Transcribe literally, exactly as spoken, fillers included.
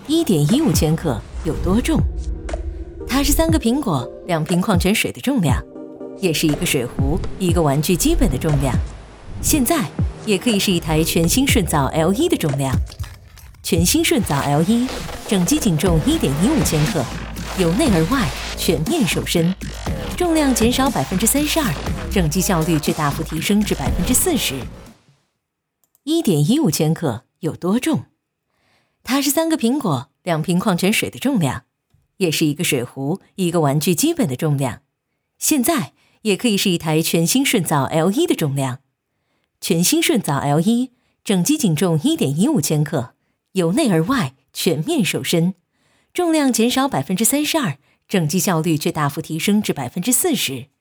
一点一五千克有多重？它是三个苹果、两瓶矿泉水的重量，也是一个水壶、一个玩具基本的重量。现在也可以是一台全新顺藻 L 一 的重量。全新顺藻 L 一 整机仅重一点一五千克，由内而外全面瘦身，重量减少百分之三十二，整机效率却大幅提升至百分之四十。一点一五千克有多重？它是三个苹果、两瓶矿泉水的重量，也是一个水壶、一个玩具基本的重量。现在也可以是一台全新顺藻 L 一 的重量。全新顺藻 L 一 整机仅重一点一五千克，由内而外全面瘦身，重量减少百分之三十二，整机效率却大幅提升至百分之四十。